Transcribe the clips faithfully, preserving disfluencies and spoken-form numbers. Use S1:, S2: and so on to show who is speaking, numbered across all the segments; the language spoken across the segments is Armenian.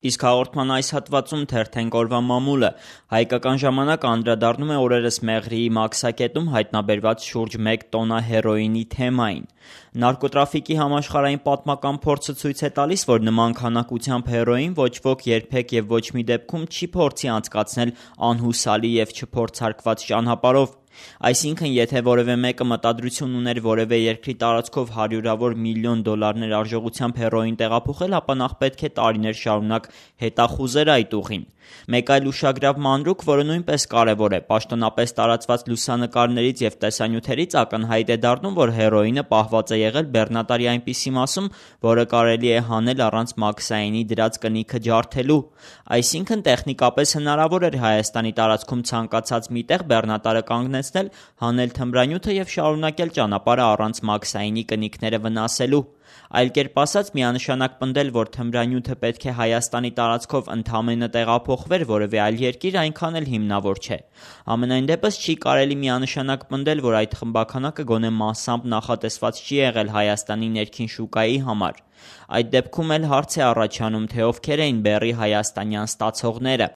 S1: Իսկ հաղորդման այս հատվածում թերթենք օրվա մամուլը։ Հայկական ժամանակ անդրադառնում է օրերս Մեղրիի մաքսակետում հայտնաբերված շուրջ մեկ տոննա հերոինի թեմային։ Նարկոտրաֆիկի համաշխարհային պատմական փորձը ցույց է տալիս, որ նման քանակությամբ հերոին ոչ ոք երբեք եւ ոչ մի դեպքում չի փորձի անցկացնել անհուսալի եւ չփորձարկված ճանապարհով։ Այսինքն, եթե որևէ մեկը մտադրություն ուներ որևէ երկրի տարածքով հարյուրավոր միլիոն դոլարներ արժողությամբ հերոին տեղափոխել, ապա նախ պետք է տարիներ շարունակ հետախուզեր այդ ուղին։ Մեկ այլ ուշագրավ մանրուք, որը նույնպես կարևոր է, պաշտոնապես տարածված լուսանկարներից եւ տեսանյութերից ակնհայտ է դառնում, որ հերոինը պահված է եղել բեռնատարի այնպիսի մասում, որը կարելի է հանել առանց մաքսայինի դրած կնիքը ջարդելու։ Այսինքն, տեխնիկապես հնարավոր էր Հայաստանի տարածքում ցանկացած մի տեղ բեռնատարը կանգնեցնել, հանել թմրանյութը եւ շարունակել ճանապարհը առանց մաքսայինի կնիքները վնասելու։ Այլ կերպ ասած, միանշանակ պնդել, որ թմրանյութը պետք է Հայաստանի տարածքով ընդամենը տեղափոխվեր որևէ այլ երկիր, այնքան էլ հիմնավոր չէ։ Համենայն դեպս չի կարելի միանշանակ պնդել, որ այդ խմբաքանակը գոնե մասամբ նախատեսված չի եղել Հայաստանի ներքին շուկայի համար։ Այդ դեպքում էլ հարց է առաջանում, թե ովքեր էին բեռի հայաստանյան ստացողները։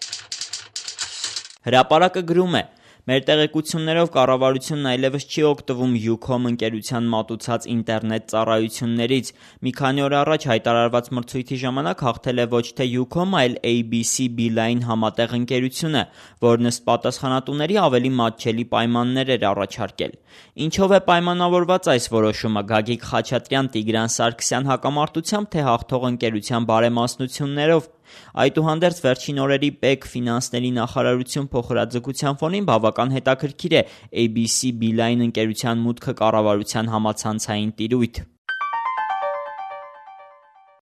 S1: Հրապարակը գրում է. Մեր տեղեկություններով կառավարությունն այլևս չի օգտվում Ucom ընկերության մատուցած ինտերնետ ծառայություններից։ Մի քանի օր առաջ հայտարարված մրցույթի ժամանակ հաղթել է ոչ թե Ucom, այլ A B C Beeline համատեղ ընկերությունը, որն ըստ պատասխանատուների ավելի մատչելի պայմաններ էր առաջարկել։ Ինչով է պայմանավորված այս որոշումը՝ Գագիկ Խաչատրյան, Տիգրան Սարգսյան հակամարտությամբ, թե հաղթող ընկերության բարեմասնություններով։ Այդուհանդերձ վերջին օրերի ՊԵԿ ֆինանսների նախարարություն փոխհրաձգության ֆոնին բավական հետաքրքիր է A B C Beeline ընկերության մուտքը կառավարության համացանցային տիրույթ։